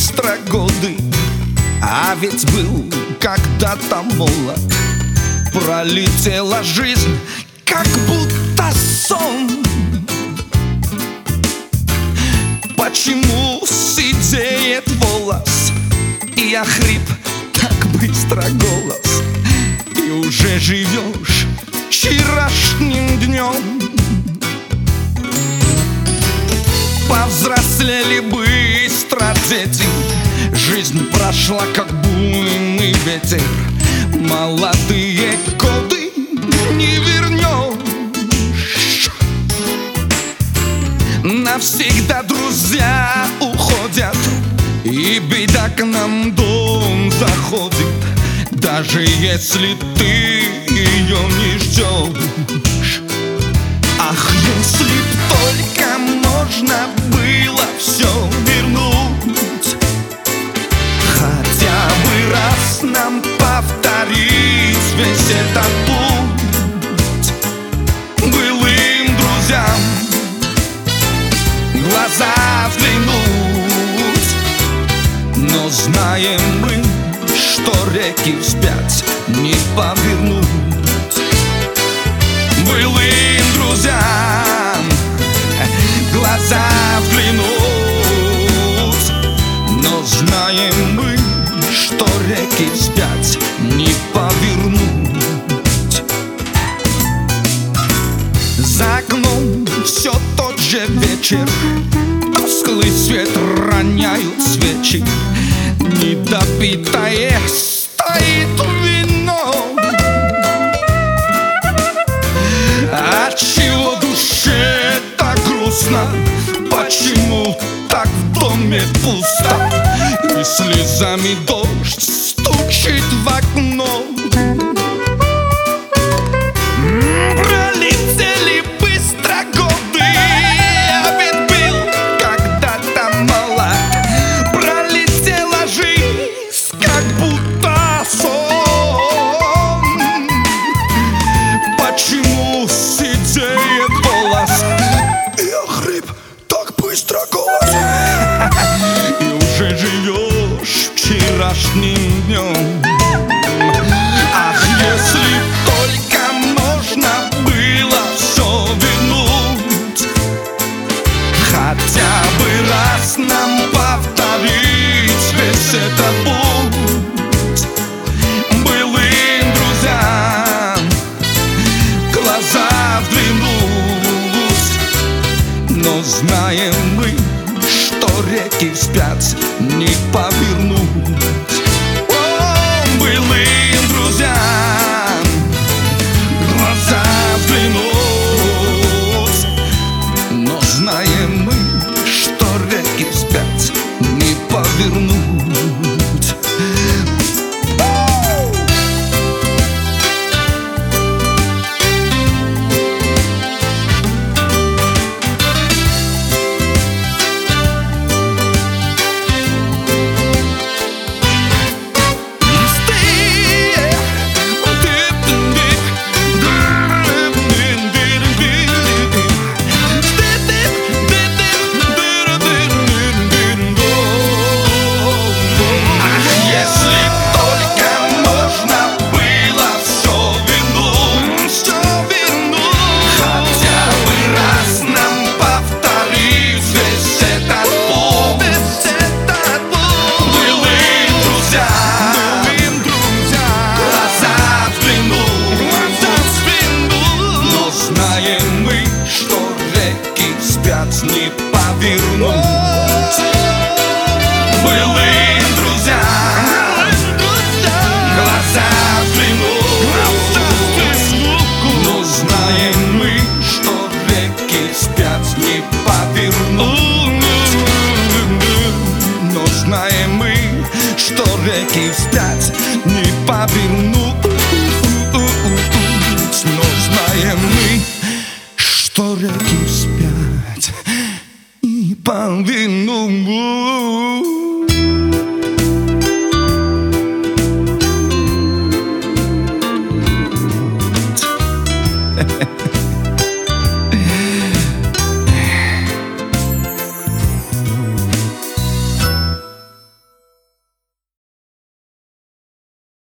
быстро годы, а ведь был когда-то молод. Пролетела жизнь, как будто сон. Почему сидеет волос, и охрип так быстро голос, и уже живешь вчерашним днем? Повзрослели быстро дети, жизнь прошла, как буйный ветер. Молодые годы не вернешь. Навсегда друзья уходят, и беда к нам в дом заходит, даже если ты ее не ждешь. Ах, если б только можно было все вернуть, хотя бы раз нам повторить весь этот путь. Былым друзьям глаза взглянуть, но знаем мы, что реки вспять не повернуть. Былым друзьям глаза взглянуть, но знаем мы, что реки вспять не повернуть. За окном все тот же вечер, тусклый свет роняют свечи, недопитое стоит вино. Отчего душе так грустно? Почему так в доме пусто? И слезами дождь стучит в окно. Пролетели быстро годы, а ведь был когда-то молод. Пролетела жизнь, как будто сон. Почему сидеет волос, и охрип так быстро голос, и уже живешь вчерашним днем? Ах, если только можно было все вернуть, хотя бы раз нам повторить весь этот путь. Былым друзьям глаза взглянуть, но знаем мы, что реки вспять не повернуть. О, былым друзьям глаза взглянуть, но знаем мы, что реки вспять не повернуть. Не повернуть. Былым друзьям глаза взглянуть, но знаем мы, что реки спят не повернуть. Но знаем мы, что реки спят не повернуть. Но знаем мы, что реки спят